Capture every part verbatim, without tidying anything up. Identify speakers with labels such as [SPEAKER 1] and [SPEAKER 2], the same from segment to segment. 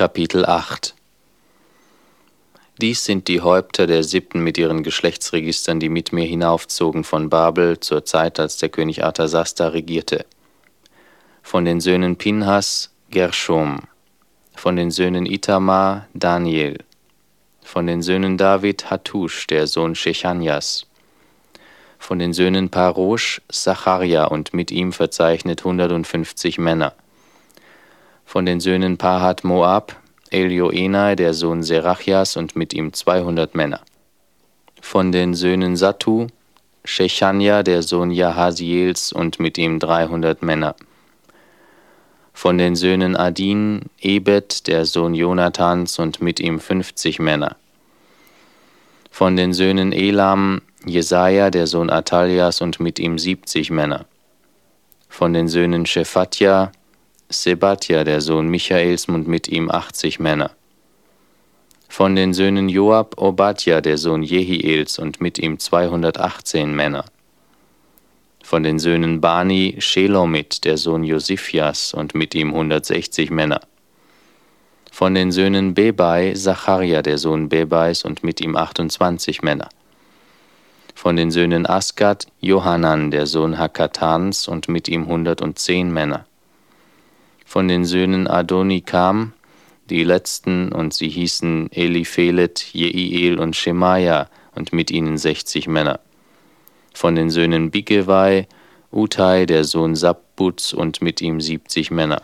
[SPEAKER 1] Kapitel acht. Dies sind die Häupter der Sippten mit ihren Geschlechtsregistern, die mit mir hinaufzogen von Babel zur Zeit, als der König Artasasta regierte. Von den Söhnen Pinhas, Gershom. Von den Söhnen Itamar, Daniel. Von den Söhnen David, Hattusch, der Sohn Shechanjas. Von den Söhnen Parosh, Sacharja und mit ihm verzeichnet hundertfünfzig Männer. Von den Söhnen Pahat Moab, Elioenai, der Sohn Serachias und mit ihm zweihundert Männer. Von den Söhnen Sattu, Shechanja, der Sohn Jahaziels und mit ihm dreihundert Männer. Von den Söhnen Adin, Ebed, der Sohn Jonathans und mit ihm fünfzig Männer. Von den Söhnen Elam, Jesaja, der Sohn Atalias und mit ihm siebzig Männer. Von den Söhnen Shephatja, Sebatja, der Sohn Michaels und mit ihm achtzig Männer. Von den Söhnen Joab, Obadja, der Sohn Jehiels und mit ihm zweihundertachtzehn Männer. Von den Söhnen Bani, Shelomit, der Sohn Josiphias und mit ihm hundertsechzig Männer. Von den Söhnen Bebai, Sacharja, der Sohn Bebais und mit ihm achtundzwanzig Männer. Von den Söhnen Asgad, Johanan, der Sohn Hakatans und mit ihm hundertzehn Männer. Von den Söhnen Adonikam, die letzten, und sie hießen Eliphelet, Jeiel und Schemaja, und mit ihnen sechzig Männer. Von den Söhnen Bigevai, Utai, der Sohn Sabbuts, und mit ihm siebzig Männer.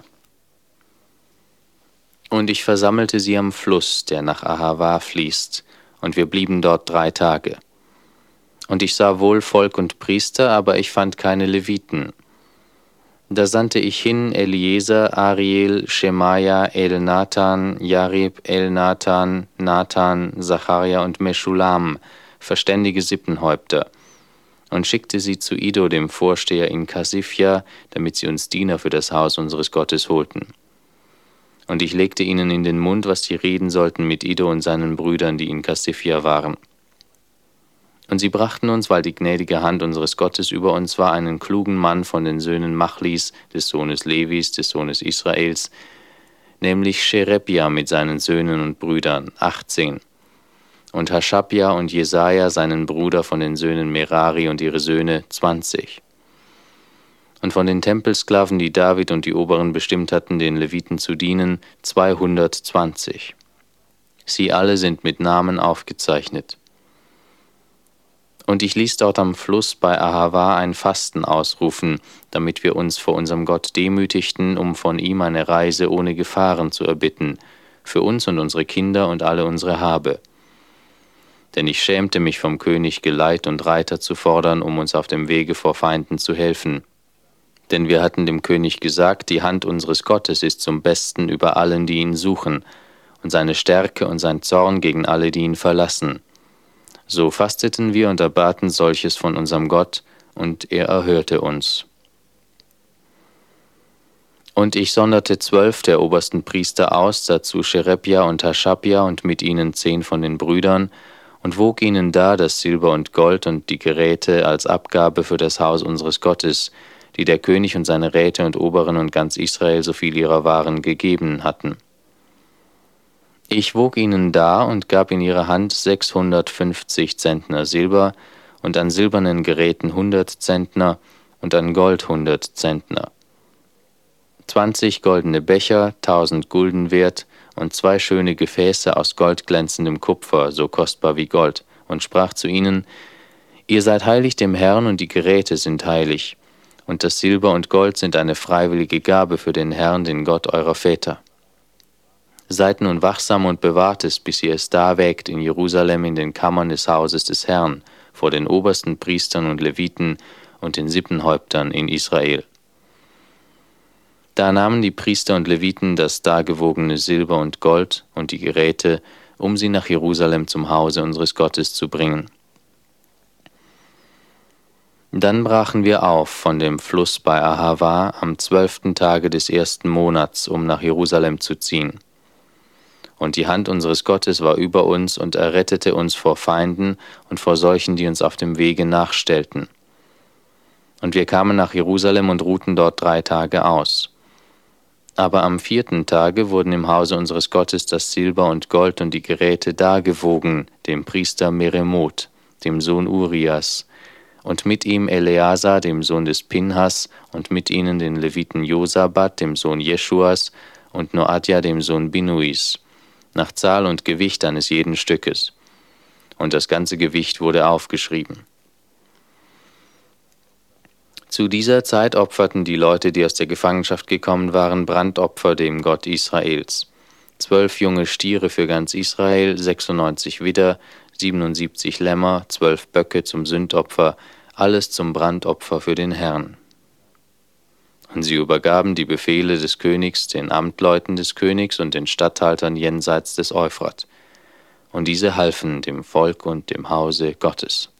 [SPEAKER 1] Und ich versammelte sie am Fluss, der nach Ahava fließt, und wir blieben dort drei Tage. Und ich sah wohl Volk und Priester, aber ich fand keine Leviten. Da sandte ich hin Eliezer, Ariel, Schemaja, Elnathan, Jarib, Elnathan, Nathan, Sacharja und Meschulam, verständige Sippenhäupter, und schickte sie zu Iddo, dem Vorsteher in Kasifja, damit sie uns Diener für das Haus unseres Gottes holten. Und ich legte ihnen in den Mund, was sie reden sollten mit Iddo und seinen Brüdern, die in Kasifja waren. Und sie brachten uns, weil die gnädige Hand unseres Gottes über uns war, einen klugen Mann von den Söhnen Machlis, des Sohnes Levis, des Sohnes Israels, nämlich Sherebja mit seinen Söhnen und Brüdern, achtzehn, und Haschabja und Jesaja, seinen Bruder von den Söhnen Merari und ihre Söhne, zwanzig. Und von den Tempelsklaven, die David und die Oberen bestimmt hatten, den Leviten zu dienen, zweihundertzwanzig. Sie alle sind mit Namen aufgezeichnet. Und ich ließ dort am Fluss bei Ahava ein Fasten ausrufen, damit wir uns vor unserem Gott demütigten, um von ihm eine Reise ohne Gefahren zu erbitten, für uns und unsere Kinder und alle unsere Habe. Denn ich schämte mich vom König, Geleit und Reiter zu fordern, um uns auf dem Wege vor Feinden zu helfen. Denn wir hatten dem König gesagt, die Hand unseres Gottes ist zum Besten über allen, die ihn suchen, und seine Stärke und sein Zorn gegen alle, die ihn verlassen. So fasteten wir und erbaten solches von unserem Gott, und er erhörte uns. Und ich sonderte zwölf der obersten Priester aus, dazu Sherebja und Haschabja und mit ihnen zehn von den Brüdern, und wog ihnen da das Silber und Gold und die Geräte als Abgabe für das Haus unseres Gottes, die der König und seine Räte und Oberen und ganz Israel so viel ihrer Waren gegeben hatten. Ich wog ihnen da und gab in ihre Hand sechshundertfünfzig Zentner Silber und an silbernen Geräten hundert Zentner und an Gold hundert Zentner. Zwanzig goldene Becher, tausend Gulden wert und zwei schöne Gefäße aus goldglänzendem Kupfer, so kostbar wie Gold, und sprach zu ihnen: Ihr seid heilig dem Herrn und die Geräte sind heilig, und das Silber und Gold sind eine freiwillige Gabe für den Herrn, den Gott eurer Väter. Seid nun wachsam und bewahrt es, bis ihr es darwägt in Jerusalem in den Kammern des Hauses des Herrn, vor den obersten Priestern und Leviten und den Sippenhäuptern in Israel. Da nahmen die Priester und Leviten das dargewogene Silber und Gold und die Geräte, um sie nach Jerusalem zum Hause unseres Gottes zu bringen. Dann brachen wir auf von dem Fluss bei Ahava am zwölften Tage des ersten Monats, um nach Jerusalem zu ziehen. Und die Hand unseres Gottes war über uns und errettete uns vor Feinden und vor solchen, die uns auf dem Wege nachstellten. Und wir kamen nach Jerusalem und ruhten dort drei Tage aus. Aber am vierten Tage wurden im Hause unseres Gottes das Silber und Gold und die Geräte dargewogen, dem Priester Meremoth, dem Sohn Urias, und mit ihm Eleazar, dem Sohn des Pinhas, und mit ihnen den Leviten Josabad, dem Sohn Jeschuas, und Noadja, dem Sohn Binuis, nach Zahl und Gewicht eines jeden Stückes. Und das ganze Gewicht wurde aufgeschrieben. Zu dieser Zeit opferten die Leute, die aus der Gefangenschaft gekommen waren, Brandopfer dem Gott Israels. Zwölf junge Stiere für ganz Israel, sechsundneunzig Widder, siebenundsiebzig Lämmer, zwölf Böcke zum Sündopfer, alles zum Brandopfer für den Herrn. Und sie übergaben die Befehle des Königs den Amtleuten des Königs und den Statthaltern jenseits des Euphrat. Und diese halfen dem Volk und dem Hause Gottes.